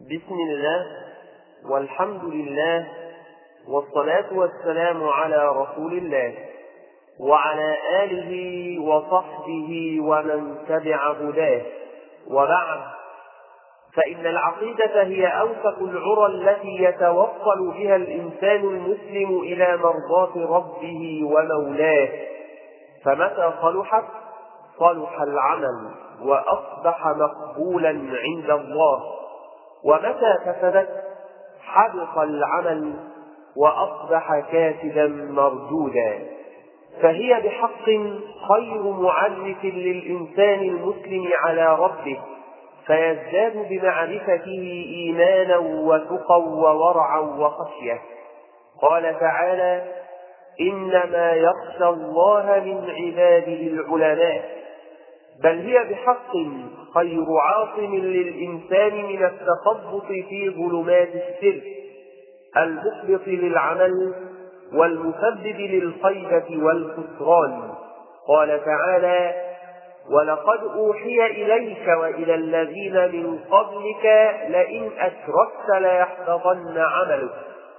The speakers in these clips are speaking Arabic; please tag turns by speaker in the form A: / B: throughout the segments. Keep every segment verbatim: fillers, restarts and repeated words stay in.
A: بسم الله والحمد لله والصلاة والسلام على رسول الله وعلى آله وصحبه ومن تبع هداه، وبعد، فإن العقيدة هي أوثق العرى التي يتوصل بها الإنسان المسلم إلى مرضاة ربه ومولاه، فمتى صلحت صلح العمل وأصبح مقبولا عند الله، ومتى فسدت حبط العمل وأصبح كاسدا مردودا. فهي بحق خير معرف للإنسان المسلم على ربه، فيزداد بمعرفته إيمانا وتقى وورعا وخشية. قال تعالى: إنما يخشى الله من عباده العلماء. بل هي بحق خير عاصم للإنسان من التخبط في ظلمات الشرك المحبط للعمل والمسبب للخيبة والخسران. قال تعالى: ولقد أوحي إليك وإلى الذين من قبلك لئن أشركت ليحبطن عملك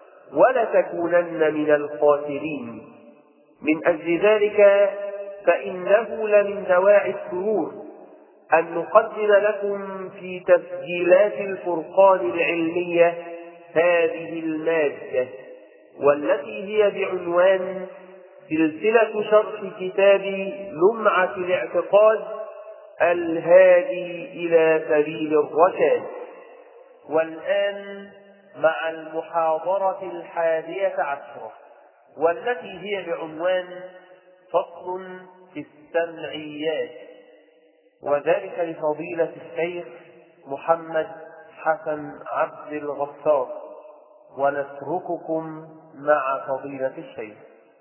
A: ولتكونن من الخاسرين. من أجل ذلك فإنه لمن دواعي السرور أن نقدم لكم في تسجيلات الفرقان العلمية هذه المادة، والتي هي بعنوان سلسلة شرح كتاب لمعة الاعتقاد الهادي إلى سبيل الرشاد. والآن مع المحاضرة الحادية عشرة، والتي هي بعنوان فصل في السمعيات، وذلك لفضيلة الشيخ محمد حسن عبد الغفار، ونترككم مع فضيلة الشيخ.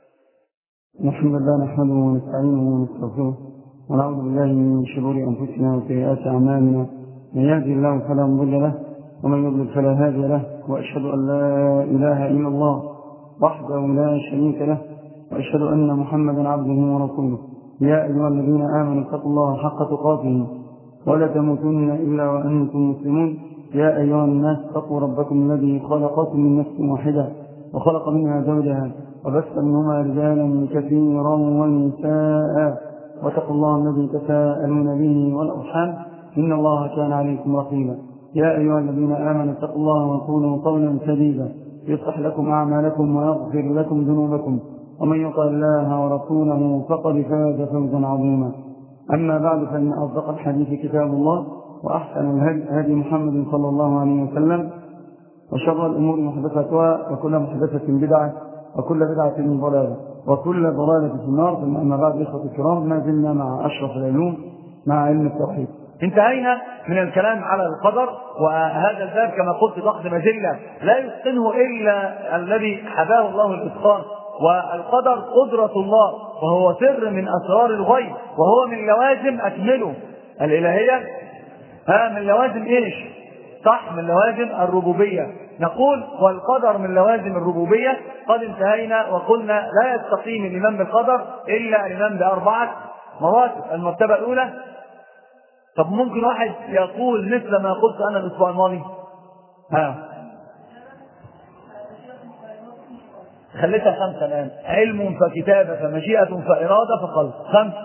B: الحمد لله نحمده ونستعينه ونستغفره ونعوذ بالله من شرور أنفسنا وسيئات أعمالنا، من يهدي الله فلا مضل له ومن يضلل فلا هادي له، وأشهد أن لا إله إلا الله وحده لا شريك له، وأشهد أن محمدا عبده ورسوله. يا أيها الذين آمنوا اتقوا الله حق تقاته ولا تموتن إلا وأنتم مسلمون. يا أيها الناس اتقوا ربكم الذي خلقكم من نفس واحدة وخلق منها زوجها وبث منهما رجالا كثيرا ونساء، واتقوا الله الذي تساءلون به والأرحام إن الله كان عليكم رقيبا. يا أيها الذين آمنوا اتقوا الله وقولوا قولا سديدا يصلح لكم أعمالكم ويغفر لكم ذنوبكم، ومن يطع الله ورسوله فقد فاز فوزا عظيما. أما بعد، فإن أصدق الحديث كتاب الله، وأحسن الهدي هدي محمد صلى الله عليه وسلم، وشر الأمور محدثاتها، وكل محدثة بدعة، وكل بدعة ضلالة، وكل ضلالة في النار. ثم أما بعد، إخوة الكرام، ما زلنا مع أشرف العلوم مع علم التوحيد.
C: انتهينا من الكلام على القدر، وهذا الباب كما قلت ضخم مجلة لا يتقنه إلا الذي حباه الله الإتقان. والقدر قدرة الله، وهو سر من أسرار الغيب، وهو من لوازم أكمله الإلهية. ها من لوازم إيش؟ صح، من لوازم الربوبية. نقول والقدر من لوازم الربوبية. قد انتهينا وقلنا لا يستقيم الإيمان بالقدر إلا الإيمان بأربعة مراتب. المرتبة الأولى، طب ممكن واحد يقول مثل ما قلت أنا الأسبوع الماضي؟ ها خليتها خمسة الآن: علم فكتابة فمشيئة فإرادة فقلب. خمسة.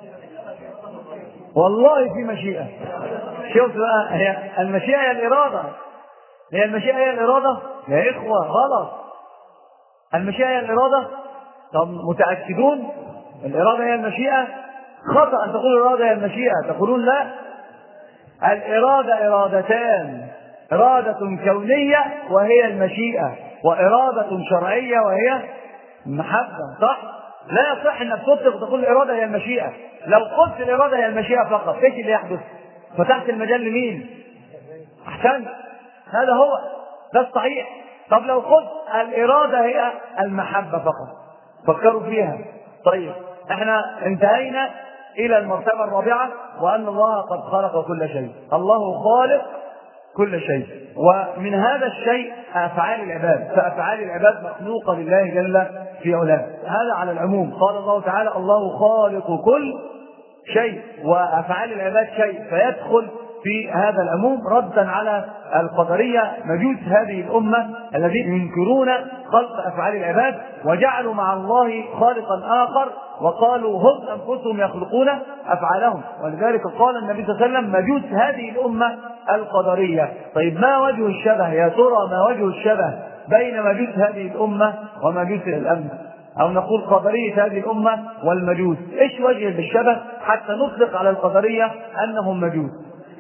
C: والله في مشيئة. شوف بقى، هي المشيئة هي الإرادة. هي المشيئة هي الإرادة يا إخوة؟ غلط. المشيئة هي الإرادة. طب متأكدون الإرادة هي المشيئة؟ خطأ أن تقول الإرادة هي المشيئة. تقولون لا، الإرادة إرادتان: إرادة كونية وهي المشيئة، وإرادة شرعية وهي المحبة. صح؟ لا يصح أنك تطلق وتقول الإرادة هي المشيئة. لو قلت الإرادة هي المشيئة فقط، ايش اللي يحدث؟ فتحت المجال لمين؟ أحسن، هذا هو ده الصحيح. طب لو قلت الإرادة هي المحبة فقط، فكروا فيها. طيب احنا انتهينا إلى المرتبة الرابعة، وأن الله قد خلق كل شيء. الله خالق كل شيء، ومن هذا الشيء أفعال العباد، فأفعال العباد مخلوقة لله جل في علاه. هذا على العموم. قال الله تعالى: الله خالق كل شيء، وأفعال العباد شيء، فيدخل في هذا العموم ردا على القدرية مجوس هذه الأمة الذين ينكرون خلق أفعال العباد وجعلوا مع الله خالقا آخر وقالوا هم أنفسهم يخلقون أفعالهم. ولذلك قال النبي صلى الله عليه وسلم مجوس هذه الأمة القدرية. طيب ما وجه الشبه يا ترى؟ ما وجه الشبه بين مجوس هذه الأمة ومجوس الأمة، أو نقول قدرية هذه الأمة والمجوس؟ إيش وجه الشبه حتى نطلق على القدرية أنهم مجوس؟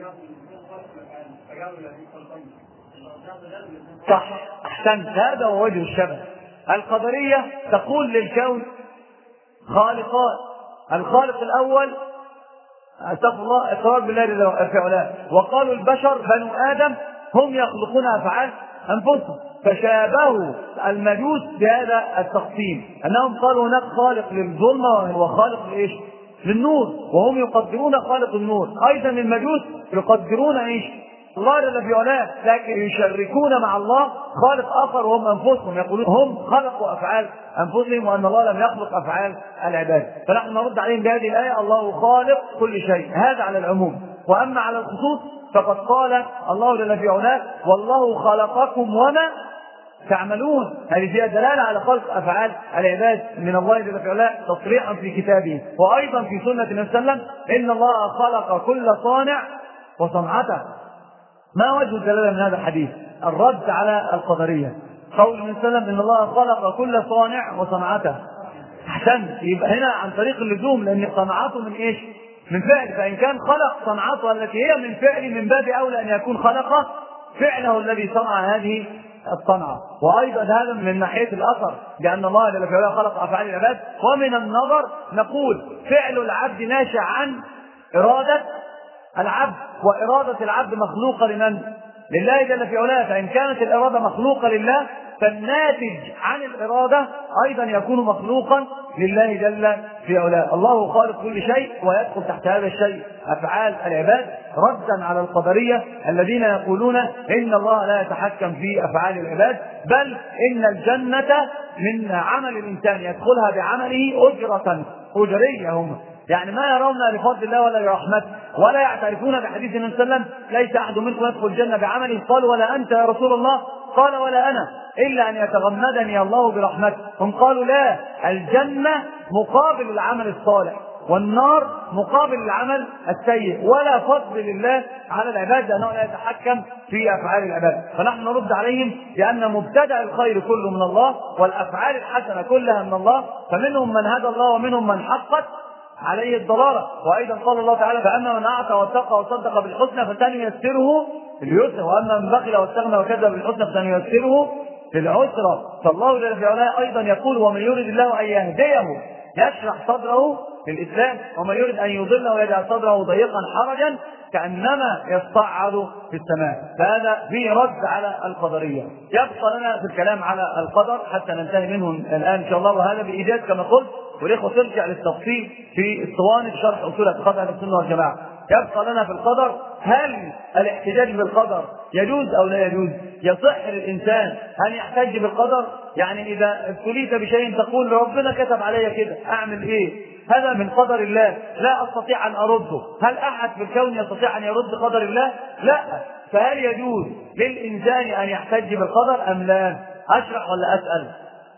C: صح، أحسنت، هذا هو وجه الشبه. القدرية تقول للكون خالقان، الخالق الأول استغفر الله إقرار بالله في علاه، وقالوا البشر بنو آدم هم يخلقون أفعال أنفسهم، فشابهوا المجوس بهذا التقسيم، أنهم قالوا هناك خالق للظلمة وخالق لإيش؟ للنور، وهم يقدرون خالق النور. أيضا المجوس يقدرون إيش؟ الله جل في علاه، لكن يشركون مع الله خالق آخر وهم أنفسهم، يقولون هم خلقوا أفعال أنفسهم وأن الله لم يخلق أفعال العباد. فنحن نرد عليهم بهذه الآية الله خالق كل شيء، هذا على العموم. وأما على الخصوص فقد قال الله جل في علاه والله خلقكم وما تعملون، هذه فيها دلالة على خلق أفعال العباد من الله جل في علاه تصريحا في كتابه، وأيضا في سنة النبي صلى الله عليه وسلم إن الله خلق كل صانع وصنعته. ما وجه الدلالة من هذا الحديث؟ الرد على القدرية، قول النبي صلى الله عليه وسلم إن الله خلق كل صانع وصنعته. أحسن، يبقى هنا عن طريق اللزوم، لأن صنعته من إيش؟ من فعل، فإن كان خلق صنعته التي هي من فعل من باب أولى أن يكون خلق فعله الذي صنع هذه الصنعة. وأيضا هذا من ناحية الأثر، لأن الله جل وعلا خلق أفعال العباد. ومن النظر نقول فعل العبد ناشئ عن إرادة العبد، وإرادة العبد مخلوقة لمن؟ لله جل في علاه. فإن كانت الإرادة مخلوقة لله فالناتج عن الإرادة أيضا يكون مخلوقا لله جل في علاه. الله خالق كل شيء، ويدخل تحت هذا الشيء أفعال العباد، ردا على القدرية الذين يقولون إن الله لا يتحكم في أفعال العباد، بل إن الجنة من عمل الإنسان يدخلها بعمله أجرة أجرية هم، يعني ما يرون لفضل الله ولا لرحمته، ولا يعترفون بحديث النبي صلى الله عليه وسلم ليس أحد منكم يدخل الجنة بعمله. قال ولا أنت يا رسول الله؟ قال ولا أنا، إلا أن يتغمدني الله برحمته. هم قالوا لا، الجنة مقابل العمل الصالح، والنار مقابل العمل السيء، ولا فضل لله على العباد لأنه لا يتحكم في أفعال العباد. فنحن نرد عليهم بأن مبتدأ الخير كله من الله، والأفعال الحسنة كلها من الله، فمنهم من هدى الله ومنهم من حقت عليه الضلالة. وأيضا قال الله تعالى فأما من أعطى واتقى وصدق بالحسنى فسنيسره لليسرى، وأما من بخل واستغنى وكذب بالحسنى فسنيسره للعسرى. فالله جل وعلا أيضا يقول ومن يرد الله أن يهديه يشرح صدره للإسلام، ومن يرد أن يضله يجعل صدره ضيقا حرجا كأنما يصعد في السماء. فهذا فيه رد على القدرية. يبقى لنا في الكلام على القدر حتى ننتهي منه الآن إن شاء الله، وهذا بإيجاز كما قلت، والإخوة ترجع للتفصيل في اسطوانة شرح أصول اعتقاد أهل السنة والجماعة. يبقى لنا في القدر هل الاحتجاج بالقدر يجوز أو لا يجوز؟ يصح للإنسان أن يحتج بالقدر؟ يعني إذا ابتليت بشيء تقول ربنا كتب علي كده أعمل إيه؟ هذا من قدر الله لا أستطيع أن أرده. هل أحد في الكون يستطيع أن يرد قدر الله؟ لا. فهل يجوز للإنسان أن يحتج بالقدر أم لا؟ أشرح ولا أسأل؟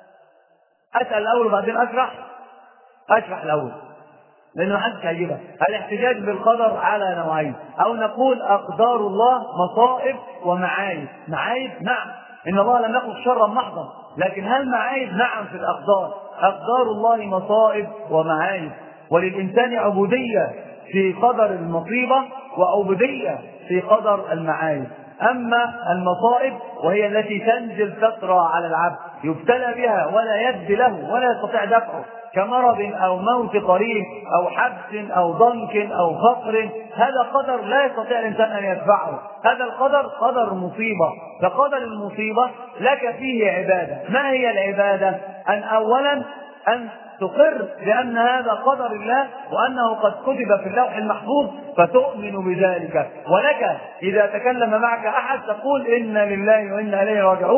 C: أسأل الأول وبعدين أشرح؟ أشرح الأول لأنه حدث هيجيبها. الاحتجاج بالقدر على نوعين، أو نقول أقدار الله مصائب ومعايب. معايب نعم، إن الله لم يخلق شرا محضا، لكن هل معايب؟ نعم في الأقدار. أقدار الله مصائب ومعايب، وللإنسان عبودية في قدر المصيبة وعبودية في قدر المعايب. أما المصائب وهي التي تنزل تطرى على العبد يبتلى بها ولا يد له ولا يستطيع دفعه، كمرض أو موت قريب أو حبس أو ضنك أو فقر، هذا قدر لا يستطيع الإنسان أن يدفعه، هذا القدر قدر مصيبة. فقدر المصيبة لك فيه عبادة. ما هي العبادة؟ أن أولا أن تقر بأن هذا قدر الله وأنه قد كتب في اللوح المحفوظ فتؤمن بذلك، ولك إذا تكلم معك أحد تقول إنا لله وإنا إليه راجعون،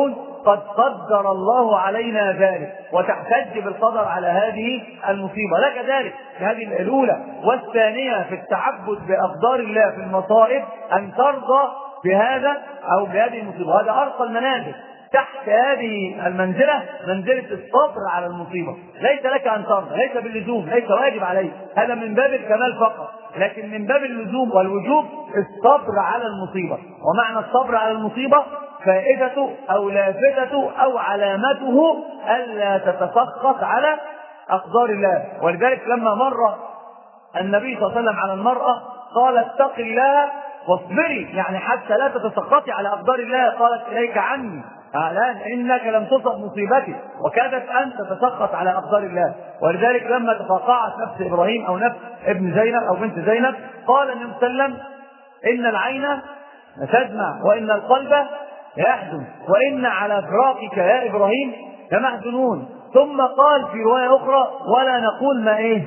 C: قد قدر الله علينا ذلك، وتحتج بالقدر على هذه المصيبة. لك ذلك في هذه الأولى. والثانية في التعبد بأقدار الله في المصائب أن ترضى بهذا أو بهذه المصيبة. هذا أرقى المنازل. تحت هذه المنزلة منزلة الصبر على المصيبة. ليس لك أن ترضى، ليس باللزوم، ليس واجب عليك، هذا من باب الكمال فقط، لكن من باب اللزوم والوجوب الصبر على المصيبة. ومعنى الصبر على المصيبة فائدته أو لافتته أو علامته ألا تتسخط على أقدار الله. ولذلك لما مر النبي صلى الله عليه وسلم على المرأة قال اتق الله واصبري، يعني حتى لا تتسخطي على أقدار الله. قالت إليك عني الآن إنك لم تصب مصيبتي، وكادت أن تتسخط على أقدار الله. ولذلك لما تفاقعت نفس إبراهيم أو نفس ابن زينب أو بنت زينب قال النبي صلى الله عليه وسلم إن العين تدمع وإن القلب يحزن وإن على فراقك يا إبراهيم لمحزنون. ثم قال في رواية أخرى ولا نقول ما إيه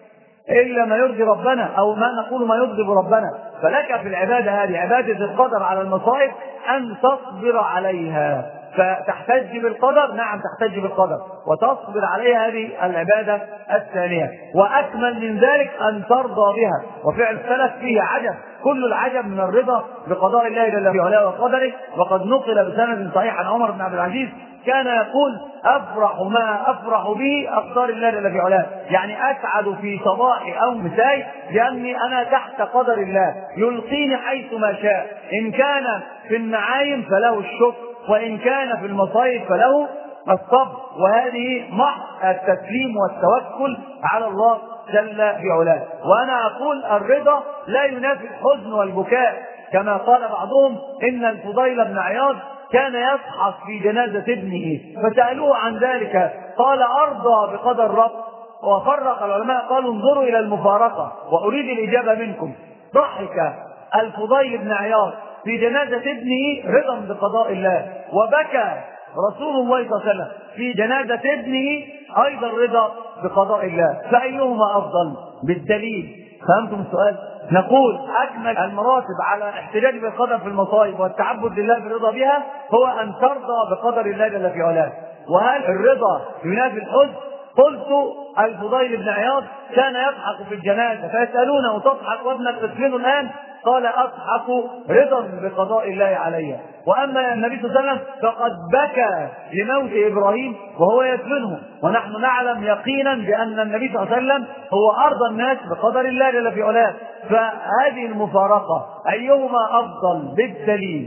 C: إلا ما يرضي ربنا، أو ما نقول ما يغضب ربنا. فلك في العبادة هذه عبادة القدر على المصائب أن تصبر عليها. فتحتج بالقدر، نعم تحتج بالقدر وتصبر عليها، هذه العبادة الثانية. وأكمل من ذلك أن ترضى بها. وفعل السلف فيه عجب، كل العجب من الرضا بقضاء الله جل في علاه وقدره. وقد نقل بسند صحيح عن عمر بن عبد العزيز كان يقول أفرح ما أفرح به أقدار الله جل في علاه، يعني أسعد في صباحي أو مساي لأني أنا تحت قدر الله يلقيني حيث ما شاء. إن كان في النعايم فله الشكر، وإن كان في المصائب فله الصبر. وهذه محض التسليم والتوكل على الله جل في علاه. وأنا أقول الرضا لا ينافي الحزن والبكاء، كما قال بعضهم إن الفضيل بن عياض كان يضحك في جنازة ابنه فسألوه عن ذلك قال أرضى بقدر رب. وفرق العلماء قالوا انظروا إلى المفارقة وأريد الإجابة منكم. ضحك الفضيل بن عياض في جنازة ابنه رضا بقضاء الله، وبكى رسول الله صلى الله عليه وسلم في جنازة ابنه أيضا رضا بقضاء الله. فأيهما أفضل بالدليل؟ فهمتم السؤال؟ نقول أكمل المراتب على احتجاج بالقدر في المصائب والتعبد لله بالرضا بها هو أن ترضى بقدر الله جل في علاه. وهل الرضا ينافي الحزن؟ قلت الفضيل بن عياض كان يضحك في الجنازة فيسألونه تضحك وابنك تدفنه الآن؟ قال أضحك رضا بقضاء الله علي. وأما النبي صلى الله عليه وسلم فقد بكى لموت إبراهيم وهو يدفنه، ونحن نعلم يقينا بأن النبي صلى الله عليه وسلم هو أرضى الناس بقدر الله جل في علاه. فهذه المفارقة أيهما أفضل بالدليل؟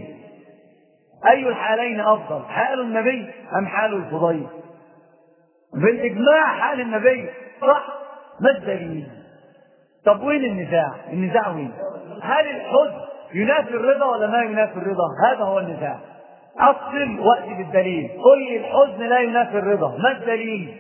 C: أي الحالين أفضل، حال النبي أم حال الفضيل؟ بالإجماع حال النبي، صح؟ ما الدليل؟ طب وين النزاع؟ النزاع وين؟ هل الحزن ينافي الرضا ولا ما ينافي الرضا؟ هذا هو النزاع. أصل وأتي بالدليل. قل لي الحزن لا ينافي الرضا، ما الدليل؟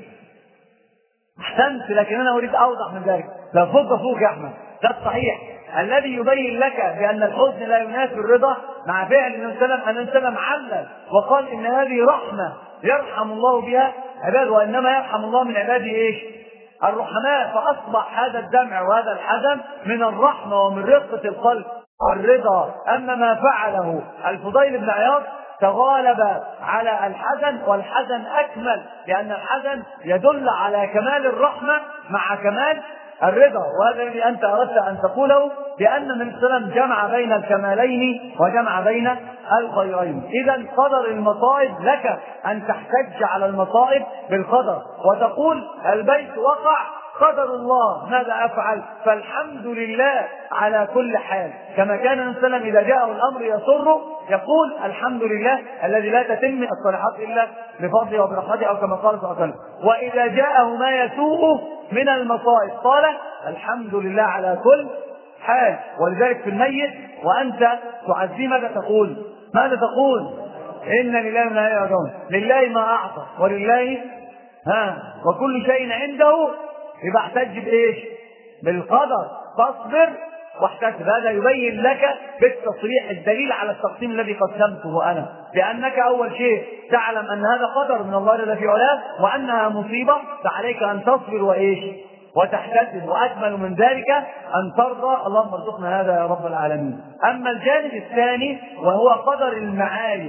C: أحسنت، لكن أنا أريد أوضح من ذلك. لا فوق فوق يا أحمد، ده الصحيح الذي يبين لك بأن الحزن لا ينافي الرضا مع فعل النبي صلى الله عليه وسلم. النبي صلى الله عليه وسلم علل وقال إن هذه رحمة يرحم الله بها عباده، وإنما يرحم الله من عباده إيش؟ الرحماء. فأصبح هذا الدمع وهذا الحزن من الرحمة ومن رقة القلب والرضا. أما ما فعله الفضيل بن عياض تغالب على الحزن، والحزن أكمل لأن الحزن يدل على كمال الرحمة مع كمال الرضا. وهذا الذي أنت أردت أن تقوله، لأن النبي صلى الله عليه وسلم جمع بين الكمالين وجمع بين الخيرين. إذا قدر المصائب لك أن تحتج على المصائب بالقدر وتقول البيت وقع قدر الله ماذا أفعل؟ فالحمد لله على كل حال، كما كان النبي صلى الله عليه وسلم إذا جاءه الأمر يسره يقول الحمد لله الذي لا تتم الصالحات إلا بفضله وبرحمته، أو كما قال صلى الله عليه وسلم. وإذا جاءه ما يسوءه من المصائب قال الحمد لله على كل حال. ولذلك في الميت وأنت تعزي ماذا تقول؟ ماذا تقول؟ إن لله ما لا يرجون، لله ما أعطى ولله ها وكل شيء عنده. يبقى احتج بإيش؟ بالقدر. فاصبر واحتسب. هذا يبين لك بالتصريح الدليل على التقسيم الذي قسمته أنا، لأنك أول شيء تعلم أن هذا قدر من الله جل في علاه وأنها مصيبة، فعليك أن تصبر وإيش؟ وتحتسب. وأكمل من ذلك أن ترضى. اللهم ارزقنا هذا يا رب العالمين. أما الجانب الثاني وهو قدر المعارف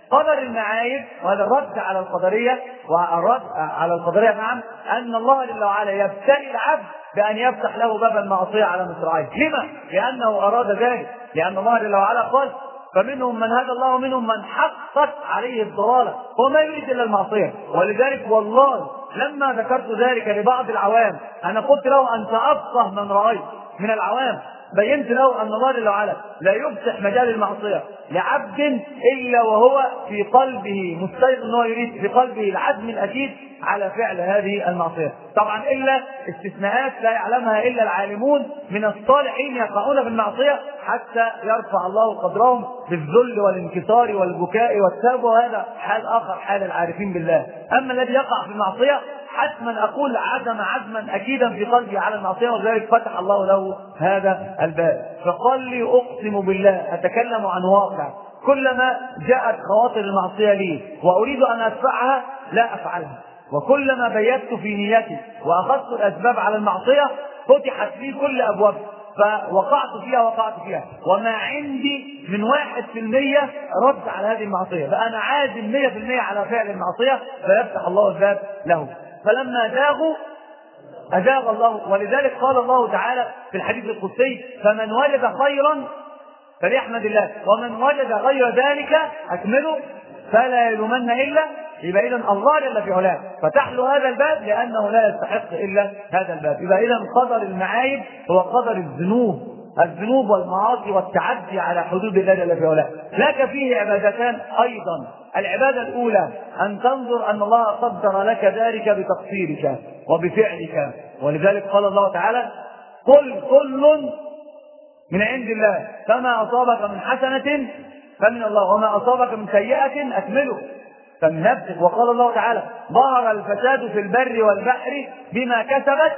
C: قدر المعايب، وهذا الرد على القدرية والرد على القدرية نعم، أن الله جل وعلا يبتلي العبد بأن يفتح له باب المعصية على مصراعيه. لما؟ لأنه أراد ذلك، لأن الله جل وعلا قال فمنهم من هدى الله ومنهم من حقت عليه الضلالة، هو ما يريد إلا المعصية. ولذلك والله لما ذكرت ذلك لبعض العوام أنا قلت له أنت أفقه من رأيت من العوام، بينت له أن الله جل وعلا لا يفتح مجال المعصية لعبد إلا وهو في قلبه مستيقن أنه يريد في قلبه العزم الأكيد على فعل هذه المعصية. طبعا إلا استثناءات لا يعلمها إلا العالمون من الصالحين يقعون في المعصية حتى يرفع الله قدرهم بالذل والانكسار والبكاء والتوبة، وهذا حال آخر حال العارفين بالله. أما الذي يقع في المعصية حتما أقول عزم عزما أكيدا في قلبي على المعصية، وذلك فتح الله له هذا الباب. فقال لي أقسم بالله أتكلم عن واقع، كلما جاءت خواطر المعصية لي وأريد أن أدفعها لا أفعلها، وكلما بيت في نيتي وأخذت الأسباب على المعصية فتحت لي كل أبواب فوقعت فيها وقعت فيها، وما عندي من واحد في المية رد على هذه المعصية، فأنا عازم مية في المية على فعل المعصية فيفتح الله الباب له. فلما زاغوا أزاغ الله، ولذلك قال الله تعالى في الحديث القدسي فمن وجد خيرا فليحمد الله ومن وجد غير ذلك أكمله فلا يلومن إلا. يبقى إذن الله جل في علاه فتح له هذا الباب لأنه لا يستحق إلا هذا الباب. يبقى إذن قدر المعايب هو قدر الذنوب الذنوب والمعاصي والتعدي على حدود الله جل في علاه. لك فيه عبادتان أيضا. العبادة الأولى أن تنظر أن الله قدر لك ذلك بتقصيرك وبفعلك، ولذلك قال الله تعالى قل كل من عند الله فما أصابك من حسنة فمن الله وما أصابك من سيئة أكمله فمن نفسك. وقال الله تعالى ظهر الفساد في البر والبحر بما كسبت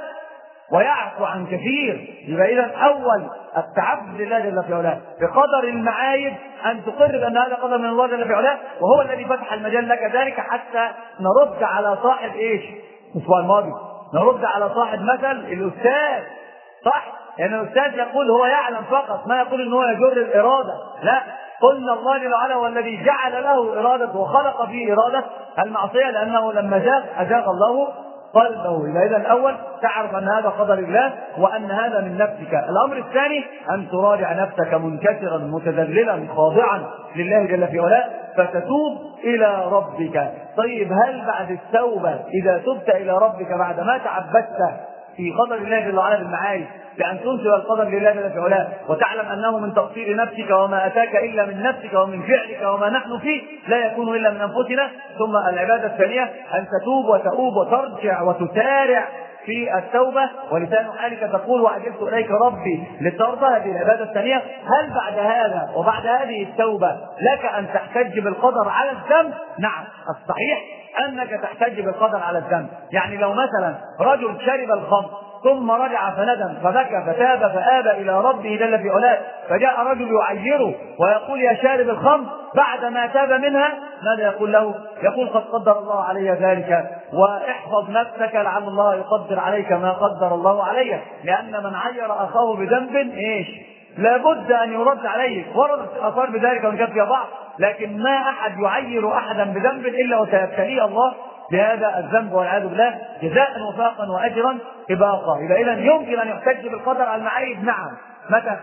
C: ويعفو عن كثير. يبقى إذن أول التعبد لله جل في علاه بقدر المعايب أن تقرر أن هذا قدر من الله جل في علاه، وهو الذي فتح المجال لك ذلك حتى نرد على صاحب إيش الأسبوع الماضي نرد على صاحب مثل الأستاذ، صح؟ يعني الأستاذ يقول هو يعلم فقط، ما يقول إن هو يجر الإرادة، لا، قلنا الله جل وعلا هو الذي جعل له إرادة وخلق فيه إرادة المعصية، لأنه لما زاغ أزاغ الله قلبه. إذا إذا الأول تعرف أن هذا قدر الله وأن هذا من نفسك. الأمر الثاني أن تراجع نفسك منكسرا متذللا خاضعا لله جل في علاه فتتوب إلى ربك. طيب هل بعد التوبة إذا تبت إلى ربك بعد ما تعبدت في قدر الله جل وعلا بالمعايب بأن تنسب القدر لله جل في علاه وتعلم أنه من تقصير نفسك وما أتاك إلا من نفسك ومن فعلك وما نحن فيه لا يكون إلا من أنفسنا، ثم العبادة الثانية أن تتوب وتؤوب وترجع وتسارع في التوبة ولسان حالك تقول وعجلت إليك ربي لترضى. هذه العبادة الثانية. هل بعد هذا وبعد هذه التوبة لك أن تحتج بالقدر على الذنب؟ نعم، الصحيح أنك تحتج بالقدر على الذنب. يعني لو مثلا رجل شرب الخمر ثم رجع فندم فبكى فتاب فآب إلى ربه جل في علاه، فجاء رجل يعيره ويقول يا شارب الخمر بعد ما تاب منها، ماذا يقول له؟ يقول قد قدر الله علي ذلك واحفظ نفسك لعل الله يقدر عليك ما قدر الله عليه، لأن من عير أخاه بذنب إيش؟ لابد أن يرد عليه. وردت الآثار بذلك وإن كانت فيها بعض، لكن ما أحد يعير أحدا بذنب إلا وسيبتليه الله بهذا الذنب والعياذ بالله جزاء وفاقا وأجرا إباقا. إذا إذن يمكن أن يحتج بالقدر على المعايب. نعم، متى؟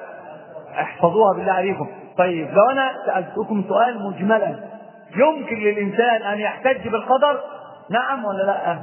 C: احفظوها بالله عليكم. طيب لو أنا سألتكم سؤال مجملا، يمكن للإنسان أن يحتج بالقدر؟ نعم ولا لا؟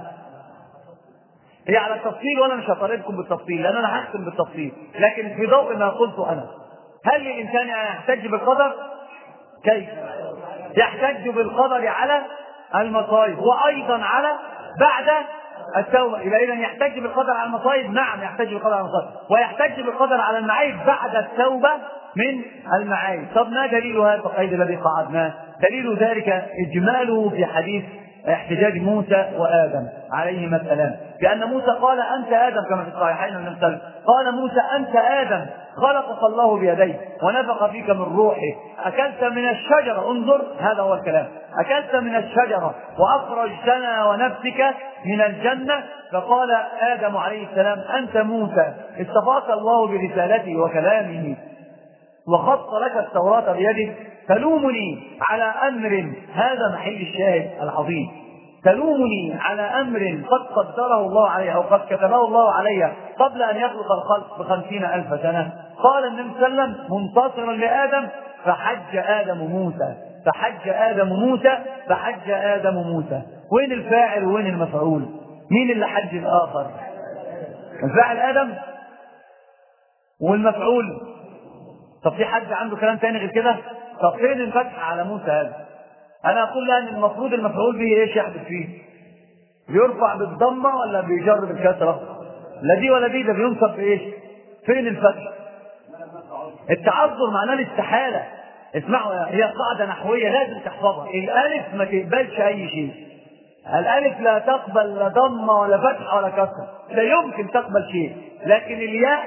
C: هي على التفصيل وأنا مش هطالبكم بالتفصيل لأن أنا هختم بالتفصيل، لكن في ضوء ما قلته أنا، هل للإنسان أن يحتج بالقدر؟ كيف؟ يحتج بالقدر على المصائب وأيضا على بعد التوبة. إذا إذن يحتج بالقدر على المصائب؟ نعم يحتج بالقدر على المصائب، ويحتج بالقدر على المعايب بعد التوبة من المعايب. طب ما دليل هذا القيد الذي قعدناه؟ دليل ذلك إجماله في حديث احتجاج موسى وآدم عليهما السلام، لأن موسى قال أنت آدم كما في الصحيحين من السلام، قال موسى أنت آدم خلقك الله بيديه ونفخ فيك من روحه، أكلت من الشجرة، انظر هذا هو الكلام، أكلت من الشجرة وأخرجتنا ونفسك من الجنة. فقال آدم عليه السلام أنت موسى اصطفاك الله برسالته وكلامه وخط لك التوراة بيده تلومني على أمر، هذا محل الشاهد العظيم، تلومني على أمر قد قدره الله علي أو قد كتبه الله علي قبل أن يخلق الخلق بخمسين ألف سنة. قال النبي صلى الله عليه وسلم منتصرا لآدم فحج آدم موسى، فحج آدم موسى، فحج آدم موسى. وين الفاعل وين المفعول؟ مين اللي حج الآخر؟ الفاعل آدم والمفعول. طب في حد عنده كلام تاني غير كده؟ طب فين الفتح على موسى هذا؟ أنا أقول لأن المفروض المفعول به إيش يحدث فيه؟ بيرفع بالضمة ولا بيجر بالكسرة؟ لا دي ولا دي، ده بينصب بإيش؟ فين الفتح؟ التعذر معناه الاستحالة. اسمعوا، هي قاعدة نحوية لازم تحفظها، الألف ما تقبلش أي شيء. الألف لا تقبل لا ضمة ولا فتحة ولا كسرة، لا يمكن تقبل شيء، لكن الياء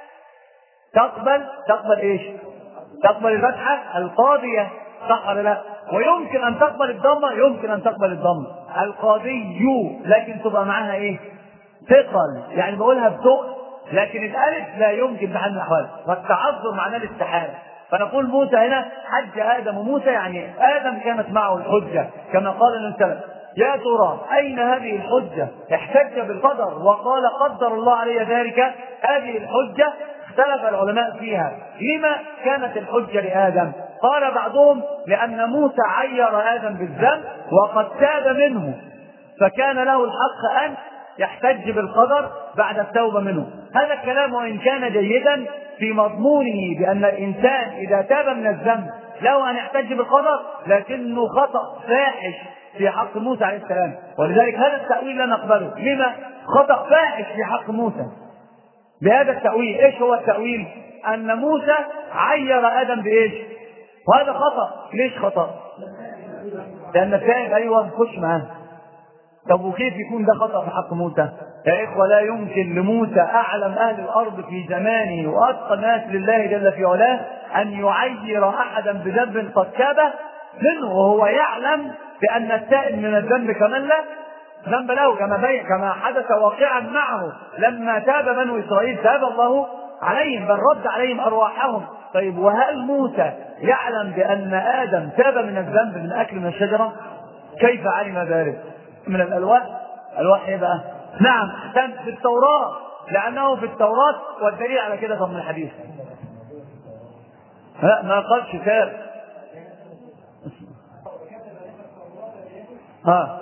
C: تقبل تقبل إيش؟ تقبل الفتحة القاضية، صح ولا لا؟ ويمكن أن تقبل الضمة، يمكن أن تقبل الضمة القاضي، لكن تبقى معاها إيه؟ ثقل، يعني بقولها بثقل، لكن الألف لا يمكن بحال من الأحوال، والتعذر معناه الاستحالة. فنقول موسى هنا حج آدم موسى، يعني آدم كانت معه الحجة كما قال النبي صلى الله عليه وسلم. يا ترى أين هذه الحجة؟ احتج بالقدر وقال قدر الله علي ذلك. هذه الحجة اختلف العلماء فيها، لما كانت الحجة لآدم؟ قال بعضهم لأن موسى عير آدم بالذنب وقد تاب منه، فكان له الحق أن يحتج بالقدر بعد التوبة منه. هذا الكلام وإن كان جيدا في مضمونه بأن الإنسان إذا تاب من الذنب له أن يحتج بالقدر، لكنه خطأ فاحش في حق موسى عليه السلام، ولذلك هذا التأويل لا نقبله. لما؟ خطأ فاحش في حق موسى. بهذا التأويل، إيش هو التأويل؟ أن موسى عير آدم بإيش؟ وهذا خطأ. ليش خطأ؟ لأن التائب أيوة خش معاه. طب وكيف يكون ده خطأ في حق موسى؟ يا إخوة لا يمكن لموسى أعلم أهل الأرض في زمانه وأتقى الناس لله جل في علاه أن يعير أحدا بذنب قد تاب منه وهو يعلم بأن التائب من الذنب كمن لا ذنب له، كما بين كما حدث واقعا معه لما تاب بنو إسرائيل تاب الله عليهم، بل رد عليهم أرواحهم. طيب وهل موسى يعلم بأن آدم تاب من الذنب من أكل من الشجرة؟ كيف علم ذلك؟ من الألواح. الواح ايه بقى؟ نعم كان في التوراة، لأنه في التوراة، والدليل على كده طب من الحديث لا ما قالش تاب. ها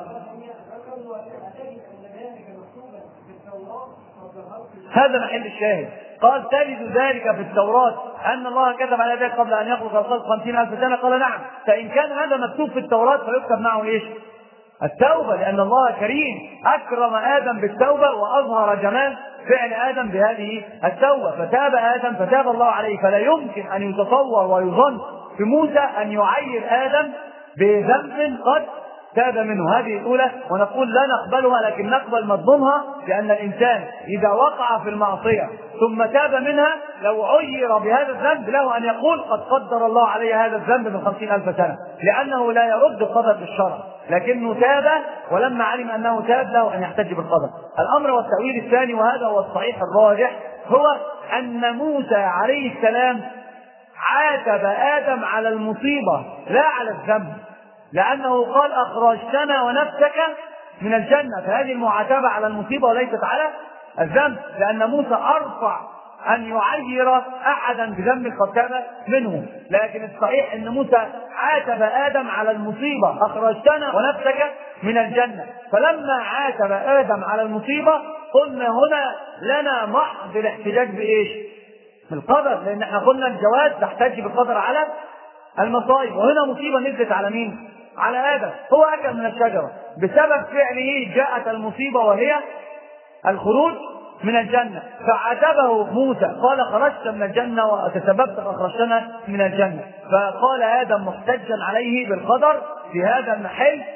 C: هذا محل الشاهد. قال تجد ذلك في التوراة أن الله كتب على ذلك قبل أن يخلق الخلق خمسين ألف سنة. قال نعم، فإن كان هذا مكتوب في التوراة فيكتب معه إيش؟ التوبة، لأن الله كريم أكرم آدم بالتوبة وأظهر جمال فعل آدم بهذه التوبة، فتاب آدم فتاب الله عليه. فلا يمكن أن يتصور ويظن في موسى أن يعير آدم بذنب قد تاب منه. هذه الأولى، ونقول لا نقبلها لكن نقبل مضمونها، لأن الإنسان إذا وقع في المعصية ثم تاب منها لو عير بهذا الذنب له أن يقول قد قدر الله علي هذا الذنب من خمسين ألف سنة، لأنه لا يرد القدر بالشرع، لكنه تاب، ولما علم أنه تاب له أن يحتج بالقدر. الأمر والتأويل الثاني، وهذا هو الصحيح الراجح، هو أن موسى عليه السلام عاتب آدم على المصيبة لا على الذنب، لأنه قال أخرجتنا ونفسك من الجنة، فهذه المعاتبة على المصيبة وليست على الذنب، لأن موسى أرفع أن يعير أحدا بذنب قد تاب منه. لكن الصحيح أن موسى عاتب آدم على المصيبة أخرجتنا ونفسك من الجنة، فلما عاتب آدم على المصيبة قلنا هنا لنا محض الاحتجاج بإيش؟ بالقدر، لأن احنا قلنا الجواز تحتج بالقدر على المصائب، وهنا مصيبة نزلت على مين؟ على آدم. هو أكل من الشجرة، بسبب فعله جاءت المصيبة وهي الخروج من الجنة، فعاتبه موسى قال خرجت من الجنة وتسببت فأخرجتنا من الجنة. فقال آدم محتجا عليه بالقدر في هذا المحل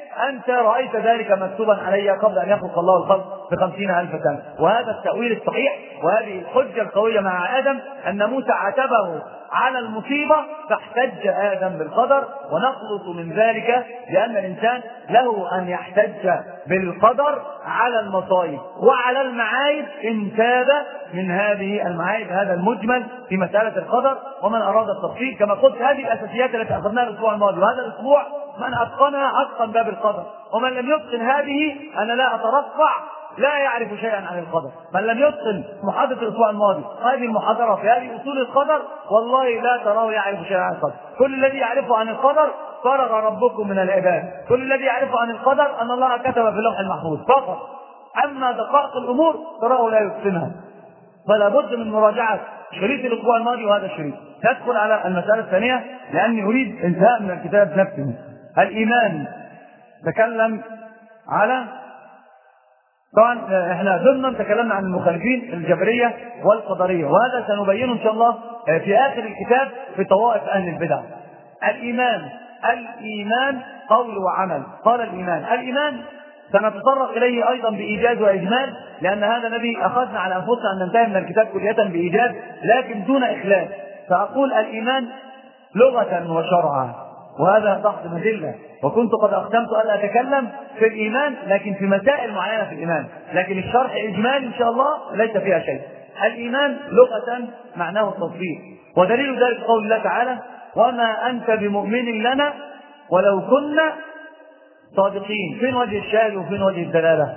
C: أنت رأيت ذلك مكتوبا علي قبل أن يخلق الله الخلق بخمسين ألف سنة. وهذا التأويل الصحيح وهذه الحجة القوية مع آدم أن موسى عاتبه على المصيبة فاحتج آدم بالقدر، ونخلص من ذلك لأن الإنسان له أن يحتج بالقدر على المصائب وعلى المعايب إن تاب من هذه المعايب. هذا المجمل في مسألة القدر. ومن أراد التفصيل كما قلت هذه الأساسيات التي أخذناها الأسبوع الماضي، وهذا الأسبوع من أتقنها أتقن باب القدر، ومن لم يتقن هذه أنا لا أترفع لا يعرف شيئا عن القدر. من لم يتقن محاضرة الأسبوع الماضي هذه المحاضرة في هذه أصول القدر والله لا تراه يعرف شيئا عن القدر. كل الذي يعرفه عن القدر فرغ ربكم من العباد، كل الذي يعرفه عن القدر أن الله كتب في اللوح المحفوظ فقط، أما دقائق الأمور تراه لا يتقنها. فلا بد من مراجعة شريط الأسبوع الماضي وهذا الشريط. ندخل على المسألة الثانية لأني أريد انتهاء من الكتاب نفسه. الإيمان تكلم على، طبعا احنا ضمن تكلمنا عن المخالفين الجبرية والقدرية، وهذا سنبينه ان شاء الله في آخر الكتاب في طوائف أهل البدع. الإيمان الإيمان قول وعمل. قال الإيمان الإيمان سنتطرق إليه أيضا بإيجاز وإجمال، لأن هذا الذي أخذنا على أنفسنا أن ننتهي من الكتاب كلية بإيجاز لكن دون إخلال. فأقول الإيمان لغة وشرعا، وهذا ضغط مجلة، وكنت قد أقسمت ألا أتكلم في الإيمان لكن في مسائل معينة في الإيمان، لكن الشرح إجمال إن شاء الله ليس فيها شيء. الإيمان لغة معناه التصديق، ودليل ذلك قول الله تعالى وما أنت بمؤمن لنا ولو كنا صادقين. فين وجه الشاهد وفين وجه الدلالة؟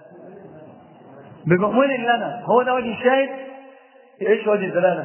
C: بمؤمن لنا هو ده وجه الشاهد. ايش وجه الدلالة؟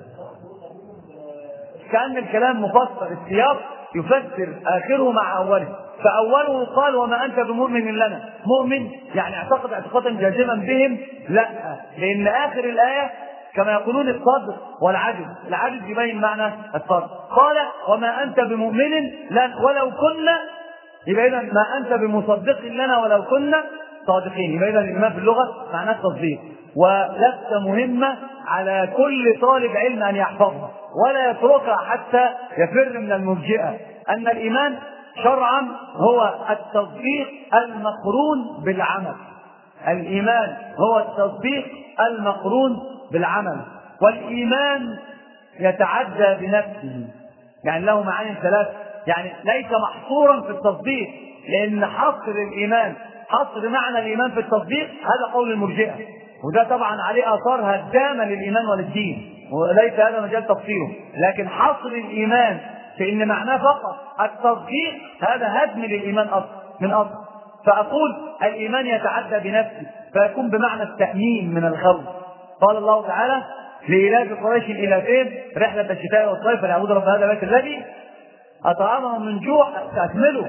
C: كأن الكلام مفسر، السياق يفسر آخره مع أوله. فأوله قال وما أنت بمؤمن لنا، مؤمن يعني اعتقد اعتقادا جازما بهم؟ لا، لأن آخر الآية كما يقولون الصدق والعجز، العجز يبين معنى الصدق. قال وما أنت بمؤمن لنا ولو كنا، يبقى إذا ما أنت بمصدق لنا ولو كنا صادقين. يبقى إذا الإيمان في اللغة معناه التصديق، ولست مهمة على كل طالب علم أن يحفظها ولا يتركها حتى يفر من المرجئة. أن الإيمان شرعا هو التصديق المقرون بالعمل. الإيمان هو التصديق المقرون بالعمل، والإيمان يتعدى بنفسه، يعني له معاني ثلاث، يعني ليس محصورا في التصديق، لأن حصر الإيمان حصر معنى الإيمان في التصديق هذا قول المرجئة، وده طبعا عليه آثار هدامة للإيمان وللدين، وليس هذا مجال تفسيره. لكن حصر الإيمان في إن معناه فقط التصديق هذا هدم للإيمان أصل من أصل. فأقول الإيمان يتعدى بنفسه فيكون بمعنى التأمين من الخوف. قال الله تعالى لإيلاف قريش إيلافهم رحلة الشتاء والصيف فليعبدوا رب هذا البيت الذي أطعمهم من جوع تأكمله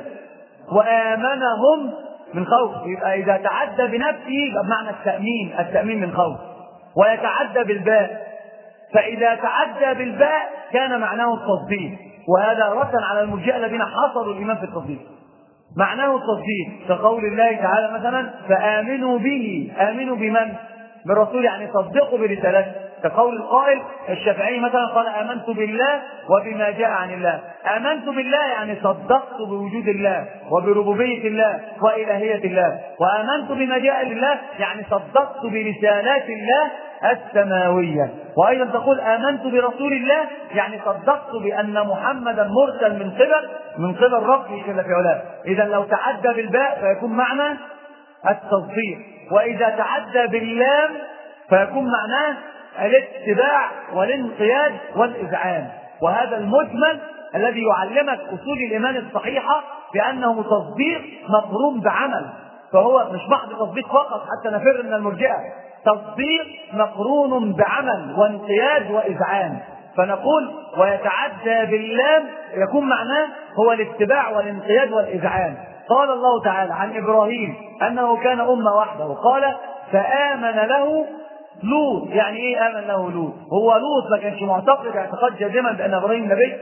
C: وآمنهم من خوف. يبقى إذا تعدى بنفسه يبقى بمعنى التأمين، التأمين من خوف. ويتعدى بالباء، فإذا تعدى بالباء كان معناه التصديق، وهذا ردا على المرجئة الذين حصروا الإيمان في التصديق. معناه التصديق كقول الله تعالى مثلا فآمنوا به، آمنوا بمن؟ بالرسول، يعني صدقوا برسالته. كقول القائل الشافعي مثلا قال آمنت بالله وبما جاء عن الله. آمنت بالله يعني صدقت بوجود الله وبربوبية الله وإلهية الله. وآمنت بما جاء لله يعني صدقت برسالات الله السماوية. وأيضا تقول آمنت برسول الله يعني صدقت بأن محمدا مرسل من قبل من قبل ربه جل في علاه. إذا لو تعدى بالباء فيكون معنى التصديق، وإذا تعدى باللام فيكون معناه الاتباع والانقياد والإذعان. وهذا المجمل الذي يعلمك أصول الإيمان الصحيحة بأنه تصديق مقرون بعمل، فهو مش محض تصديق فقط حتى نفر من المرجئة، تصديق مقرون بعمل وانقياد وإذعان. فنقول ويتعدى باللام يكون معناه هو الاتباع والانقياد والإذعان. قال الله تعالى عن إبراهيم أنه كان أمة وحده، قال فآمن له لوط. يعني إيه آمن له لوط؟ هو لوط ما كانش معتقد اعتقاد جازما بأن إبراهيم نبي؟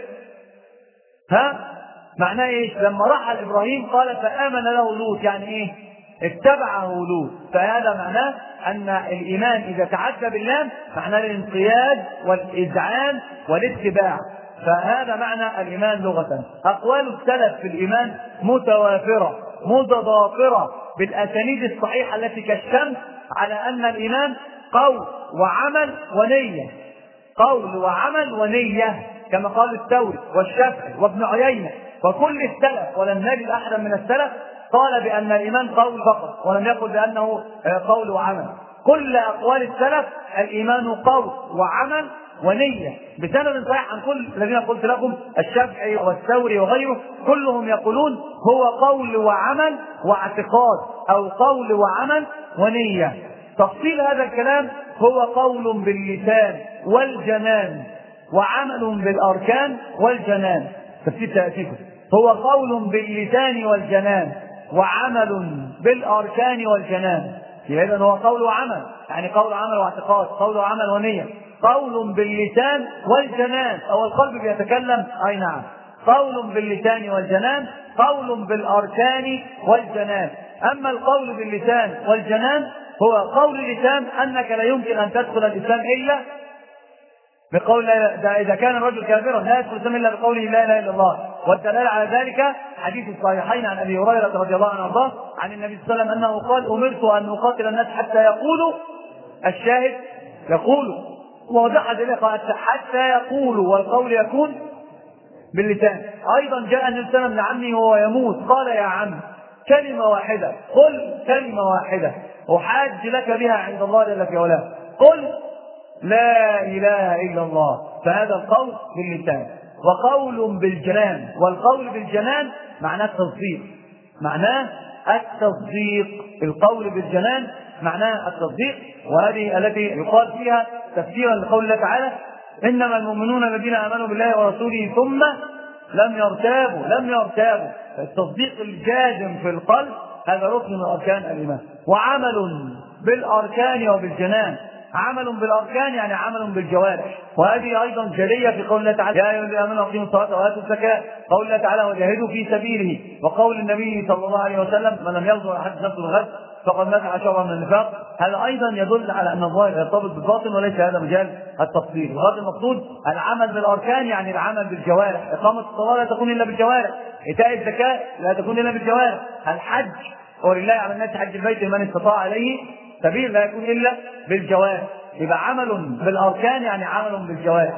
C: ها؟ معناه إيش؟ لما رحل إبراهيم قال فآمن له لوط، يعني إيه؟ اتبعه لوط. فهذا معناه أن الإيمان إذا تعدى باللام معناه الانقياد والإذعان والاتباع. فهذا معنى الإيمان لغة. أقوال السلف في الإيمان متوافرة، متضافرة بالأسانيد الصحيحة التي كالشمس على أن الإيمان قول وعمل ونية، قول وعمل ونية، كما قال الثوري والشافعي وابن عيينة وكل السلف، ولم نجد أحدا من السلف قال بأن الإيمان قول فقط ولم يقل بأنه قول وعمل. كل أقوال السلف الإيمان قول وعمل ونية بسند صحيح عن كل الذين قلت لكم، الشافعي والثوري وغيره، كلهم يقولون هو قول وعمل واعتقاد، أو قول وعمل ونية. تفصيل هذا الكلام هو قول باللسان والجنان وعمل بالأركان والجنان. تفسير تأتيكم هو قول باللسان والجنان وعمل بالأركان والجنان. إذا هو قول وعمل، يعني قول وعمل واعتقاد، قول وعمل ونية. قول باللسان والجنان، أو القلب بيتكلم، أي نعم، قول باللسان والجنان، قول بالأركان والجنان. أما القول باللسان والجنان هو قول اللسان أنك لا يمكن أن تدخل الإسلام إلا بقول لا، إذا كان الرجل كافرا لا يدخل الإسلام إلا بقوله لا إله إلا الله. والدلالة على ذلك حديث الصحيحين عن أبي هريرة رضي الله عنه وارضاه عن النبي صلى الله عليه وسلم أنه قال: أمرت أن أقاتل الناس حتى يقولوا، الشاهد يقولوا، ووضح ذلك حتى يقولوا، والقول يكون باللسان. أيضا جاء النبي صلى الله عليه وسلم لعمه وهو يموت قال: يا عم كلمة واحدة، قل كلمة واحدة أحاج لك بها عند الله جل في علاه، قل لا إله إلا الله. فهذا القول باللسان. وقول بالجنان، والقول بالجنان معناه التصديق، معناه التصديق. القول بالجنان معناه التصديق، وهذه التي يقال فيها تفسيرا لقول الله تعالى: إنما المؤمنون الذين آمنوا بالله ورسوله ثم لم يرتابوا. لم يرتابوا التصديق الجازم في القلب، هذا ركن من أركان الإيمان. وعمل بالأركان وبالجنان، عمل بالأركان يعني عمل بالجوارح، وهذه أيضا جلية في قول الله تعالى: يا أيها الذين آمنوا أقيموا الصلاة وآتوا الزكاة. قول الله تعالى: وجاهدوا في سبيله. وقول النبي صلى الله عليه وسلم: من لم يغزو أحد نفسه الغزو فقد مسح شرا من النفاق. هذا أيضا يدل على أن الظاهر يرتبط بالباطن، وليس هذا مجال التفصيل. وهذا المقصود العمل بالأركان، يعني العمل بالجوارح. إقامة الصلاة لا تكون إلا بالجوارح، إيتاء الزكاة لا تكون إلا بالجوارح، الحج ولله على الناس حج البيت من استطاع عليه سبيل لا يكون إلا بالجوارح. يبقى عمل بالأركان يعني عمل بالجوارح،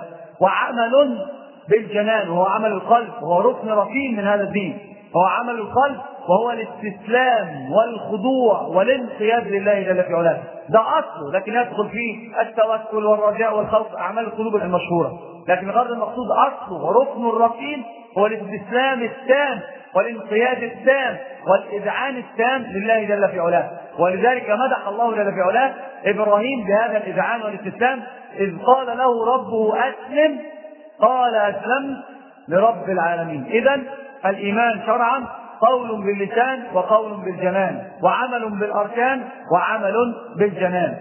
C: وعمل بالجنان وهو عمل القلب، وهو ركن ركين من هذا الدين. هو عمل القلب وهو الاستسلام والخضوع والانقياد لله جل في علاه، ده أصله، لكن يدخل فيه التوكل والرجاء والخوف، أعمال القلوب المشهورة. لكن غير المقصود أصله وركن الركين هو الاستسلام التام والانقياد التام والإذعان التام لله جل في علاه. ولذلك مدح الله جل في علاه إبراهيم بهذا الإذعان والاستسلام، إذ قال له ربه أسلم قال أسلمت لرب العالمين. إذن الإيمان شرعا قول باللسان وقول بالجنان، وعمل بالأركان وعمل بالجنان.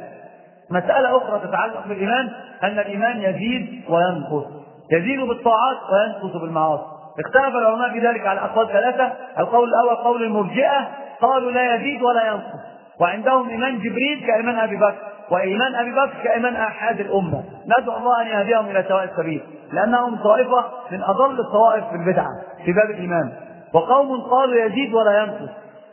C: مسألة أخرى تتعلق بالإيمان أن الإيمان يزيد وينقص، يزيد بالطاعات وينقص بالمعاصي. اختلف العلماء في ذلك على أقوال ثلاثة. القول الأول قول المرجئة، قالوا لا يزيد ولا ينقص، وعندهم إيمان جبريل كإيمان أبي بكر، وإيمان أبي بكر كإيمان أحد الأمة. ندعو الله أن يهديهم إلى سواء السبيل، لأنهم طائفة من أضل الطوائف في البدعة في باب الإيمان. وقوم قالوا يزيد ولا ينقص،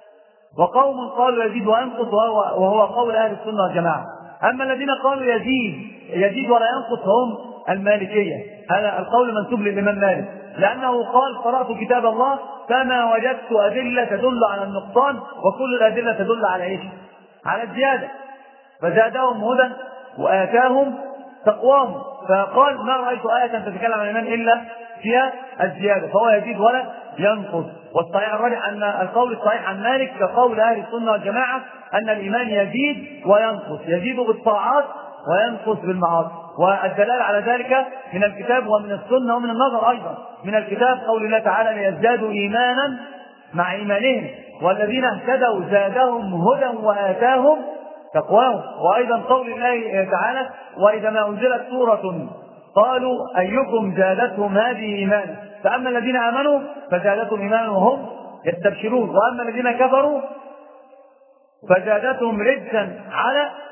C: وقوم قالوا يزيد وينقص، وهو, وهو قول أهل السنة والجماعة. أما الذين قالوا يزيد يزيد ولا ينقص هم المالكية. هذا القول منسوب للإمام مالك، لأنه قال: قرأت كتاب الله فما وجدت أدلة تدل على النقصان، وكل الأدلة تدل على إيش؟ على الزيادة، فزادهم هدى وآتاهم تقواهم. فقال: ما رأيت آية تتكلم عن الإيمان إلا فيها الزيادة، فهو يزيد ولا ينقص. والصحيح الراجح أن القول الصحيح عن مالك كقول أهل السنة والجماعة أن الإيمان يزيد وينقص، يزيد بالطاعات وينقص بالمعاصي. والدلالة على ذلك من الكتاب ومن السنة ومن النظر أيضا. من الكتاب قول الله تعالى: ليزدادوا إيمانا مع إيمانهم والذين اهتدوا زادهم هدى وآتاهم تقواهم. وأيضا قول الله تعالى: وإذا ما أنزلت سورة قالوا أيكم زادتهم هذه إيمانا، فأما الذين آمنوا فزادتهم إيمانا وهم يستبشرون، وأما الذين كفروا فزادتهم رجسا على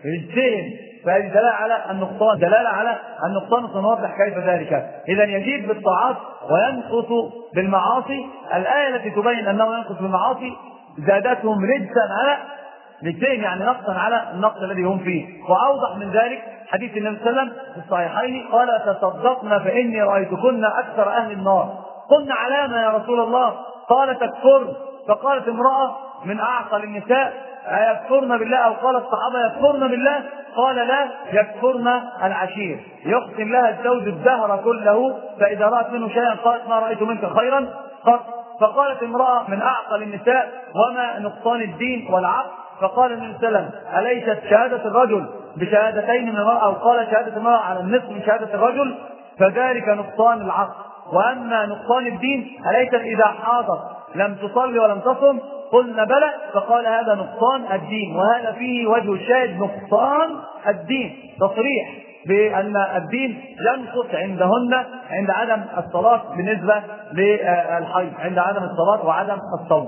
C: رجتين، فهذه دلالة على النقصان، دلالة على النقصان، سنوضح كيف ذلك. إذا يزيد بالطاعات وينقص بالمعاصي. الآية التي تبين أنه ينقص بالمعاصي زادتهم رجسا على رجتين، يعني نقصا على النقص الذي هم فيه. وأوضح من ذلك حديث النبي صلى الله عليه وسلم في الصحيحين قال: تصدقنا فإني رأيتكن أكثر أهل النار. قلنا: علامة يا رسول الله؟ قال: تكفر. فقالت امرأة من أعقل النساء: أيكفرن بالله؟ أو قال الصحابة: يكفرن بالله؟ قال: لا، يكفرن العشير. يقسم لها الزوج الدهر كله، فإذا رأت منه شيئا قالت: ما رأيت منك خيرا قط. فقالت امرأة من أعقل النساء: وما نقصان الدين والعقل؟ فقال النبي صلى الله عليه وسلم: أليست شهادة الرجل بشهادتين من المرأة؟ أو قال: شهادة المرأة على النصف من شهادة الرجل؟ فذلك نقصان العقل. وأما نقصان الدين أليست إذا حاضت لم تصلي ولم تصم؟ قلنا: بلى. فقال: هذا نقصان الدين. وهذا فيه وجه الشاهد، نقصان الدين، تصريح بأن الدين ينقص عندهن عند عدم الصلاة بالنسبة للحيض، عند عدم الصلاة وعدم الصوم.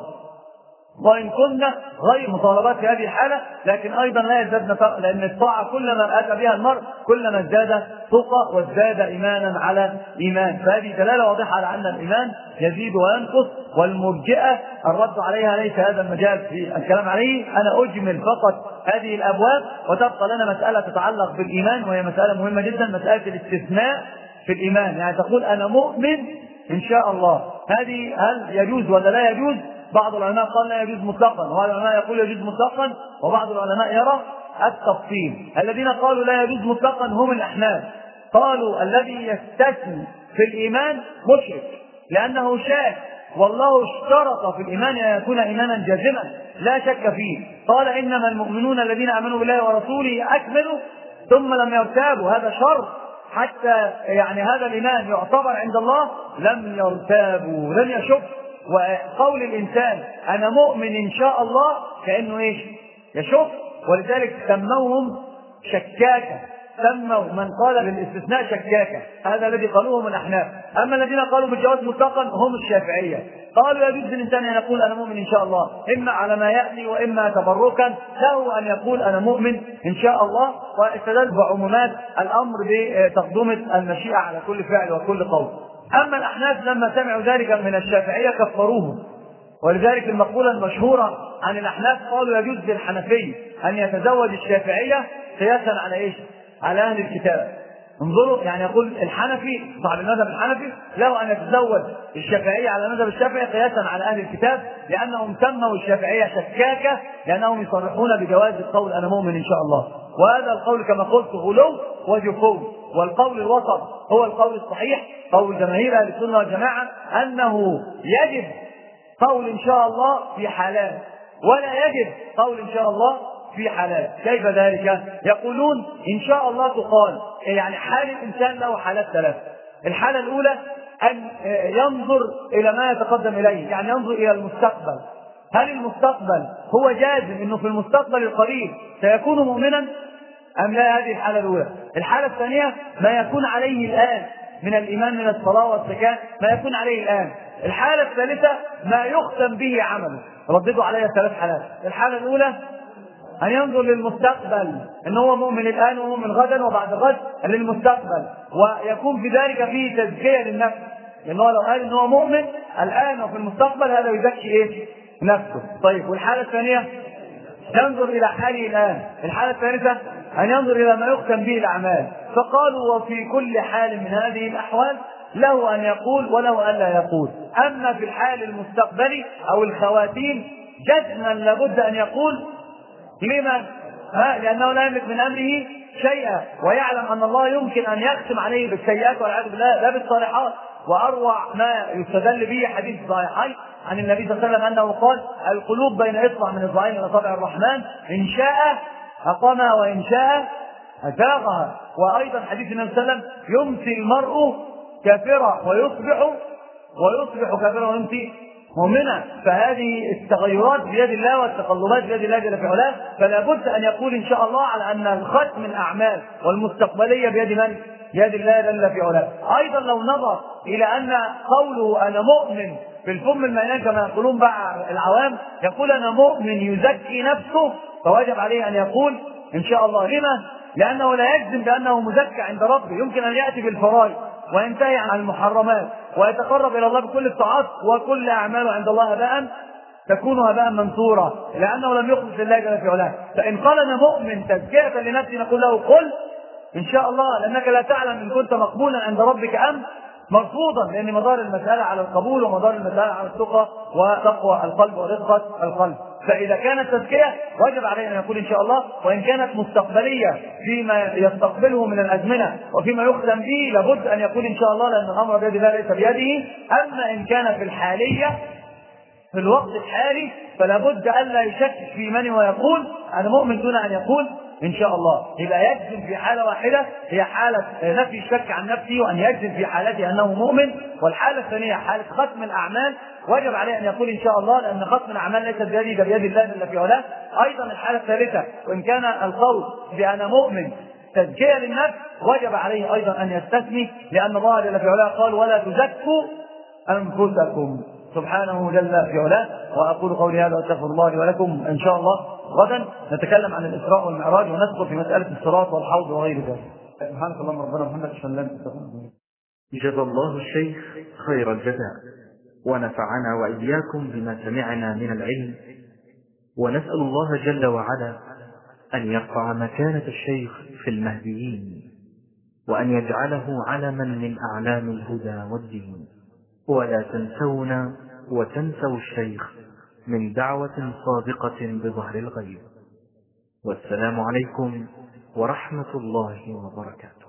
C: وإن كنا غير مطالبات في هذه الحالة، لكن أيضا لا يزدادن، لأن الطاعة كلما أتى بها المرء كلما ازداد تقى وازداد إيمانا على إيمان. فهذه دلالة واضحة على أن الإيمان يزيد وينقص. والمرجئة الرد عليها ليس هذا المجال في الكلام عليه، أنا أجمل فقط هذه الأبواب، وتبقى لنا مسألة تتعلق بالإيمان، وهي مسألة مهمة جدا، مسألة الاستثناء في الإيمان. يعني تقول: أنا مؤمن إن شاء الله، هذه هل يجوز ولا لا يجوز؟ بعض العلماء قال لا يجوز مطلقا، وبعض العلماء يقول يجوز مطلقا، وبعض العلماء يرى التفصيل. الذين قالوا لا يجوز مطلقا هم الأحناف. قالوا: الذي يستثني في الإيمان مشرك، لأنه شاك، والله اشترط في الإيمان أن يكون إيمانا جازما لا شك فيه. قال: إنما المؤمنون الذين آمنوا بالله ورسوله أكملوا ثم لم يرتابوا. هذا شرط حتى يعني هذا الإيمان يعتبر عند الله لم يرتابوا، لم يشك. وقول الإنسان أنا مؤمن إن شاء الله كأنه إيش؟ يشك. ولذلك سموهم شكاكة، سموا من قال للاستثناء شكاكة. هذا الذي قالوه الأحناف. أما الذين قالوا بالجواز مطلقا هم الشافعية. قالوا يجوز للإنسان أن يقول أنا مؤمن إن شاء الله، إما على ما يأتي وإما تبركا، له أن يقول أنا مؤمن إن شاء الله. واستدل بعمومات الأمر بتقدمة المشيئة على كل فعل وكل قول. أما الأحناف لما سمعوا ذلك من الشافعية كفروهم. ولذلك المقولة المشهورة عن الأحناف قالوا يجوز للحنفي أن يتزوج الشافعية قياسا على إيش؟ على أهل الكتاب. انظروا، يعني يقول الحنفي صاحب المذهب الحنفي له أن يتزوج الشافعية على المذهب الشافعي قياسا على أهل الكتاب، لأنهم سموا الشافعية شكاكة، لأنهم يصرحون بجواز القول أنا مؤمن إن شاء الله. وهذا القول كما قلت غلو وجفو. والقول الوسط هو القول الصحيح، قول جماهير أهل السنة والجماعة، أنه يجب قول إن شاء الله في حالات، ولا يجب قول إن شاء الله في حالات. كيف ذلك؟ يقولون إن شاء الله تقال، يعني حال الإنسان له حالات ثلاث. الحالة الأولى أن ينظر إلى ما يتقدم إليه، يعني ينظر إلى المستقبل. هل المستقبل هو جازم أنه في المستقبل القريب سيكون مؤمنا أم لا؟ هذه الحالة الأولى. الحالة الثانية ما يكون عليه الآن من الإيمان من الصلاة والزكاة، ما يكون عليه الآن. الحالة الثالثة ما يختم به عمله. رددوا عليها ثلاث حالات. الحالة الأولى أن ينظر للمستقبل، أنه هو مؤمن الآن ومؤمن غدا وبعد غد للمستقبل، ويكون في ذلك فيه تزكية للنفس، لأنه لو قال أنه مؤمن الآن وفي المستقبل هذا يزكي إيه؟ نفسه. طيب، والحالة الثانية ينظر إلى حاله الآن. الحالة الثالثة أن ينظر إلى ما يختم به الأعمال. فقالوا وفي كل حال من هذه الأحوال له أن يقول وله أن لا يقول. أما في الحال المستقبلي أو الخواتيم جزما لابد أن يقول. لما؟ لأنه لا يملك من أمره شيئا، ويعلم أن الله يمكن أن يختم عليه بالسيئات والعياذ بالله لا بالصالحات. وأروع ما يستدل به حديث صحيحين عن النبي صلى الله عليه وسلم أنه قال القلوب بين إصبع من إصبعين من أصابع الرحمن، إن شاء أقامها وإن شاء أزاغها. وأيضا حديث النبي صلى الله عليه وسلم يمسي المرء كافرا ويصبح ويصبح كافرا ويمسي مؤمنا. فهذه التغيرات بيد الله والتقلبات بيد الله جل في علاه. فلا بد أن يقول إن شاء الله على أن الختم الأعمال والمستقبلية بيد من؟ بيد الله جل في علاه. أيضا لو نظر إلى أن قوله أنا مؤمن في الفم المليان كما يقولون بقى العوام، يقول أنا مؤمن يزكي نفسه، فوجب عليه أن يقول إن شاء الله. لما؟ لأنه لا يجزم بأنه مزكى عند ربه، يمكن أن يأتي بالفرائض وينتهي عن المحرمات ويتقرب إلى الله بكل الطاعات، وكل أعماله عند الله هباء تكون هباء منثورا، لأنه لم يخلص لله جل في علاه. فإن قال أنا مؤمن تزكية لنفسي نقول له قل إن شاء الله، لأنك لا تعلم إن كنت مقبولا عند ربك أم مرفوضا، لأن مدار المسألة على القبول ومدار المسألة على التقى وتقوى القلب ورقة القلب. فإذا كانت تزكية وجب عليه أن يقول إن شاء الله، وإن كانت مستقبلية فيما يستقبله من الأزمنة وفيما يختم به لابد أن يقول إن شاء الله، لأن الأمر بيد الله ليس بيده. أما إن كان في الحالية في الوقت الحالي فلا بد ألا يشكك في من ويقول أنا مؤمن دون أن يقول إن شاء الله. يبقى يجزم في حالة واحدة هي حالة نفي الشك عن نفسه، وأن يجزم في حالته أنه مؤمن. والحالة الثانية حالة ختم الأعمال وجب عليه أن يقول إن شاء الله، لأن ختم الأعمال ليست بيدي ده بيد الله جل في علاه. أيضا الحالة الثالثة وإن كان القول بأنا مؤمن تزكية للنفس وجب عليه أيضا أن يستثني، لأن الله جل في علاه قال ولا تزكوا أنفسكم سبحانه جل في علاه. وأقول قولي هذا وأستغفر الله لي ولكم. إن شاء الله غدا نتكلم عن الإسراء والمعراج وندخل في مسألة الصراط والحوض وغير ذلك. سبحانك اللهم ربنا وبحمدك أشهد أن لا إله إلا أنت.
D: جزا الله الشيخ خير الجزاء، ونفعنا وإياكم بما سمعنا من العلم، ونسأل الله جل وعلا أن يرفع مكانة الشيخ في المهديين، وأن يجعله علما من أعلام الهدى والدين. ولا تنسونا وتنسوا الشيخ من دعوة صادقة بظهر الغيب. والسلام عليكم ورحمة الله وبركاته.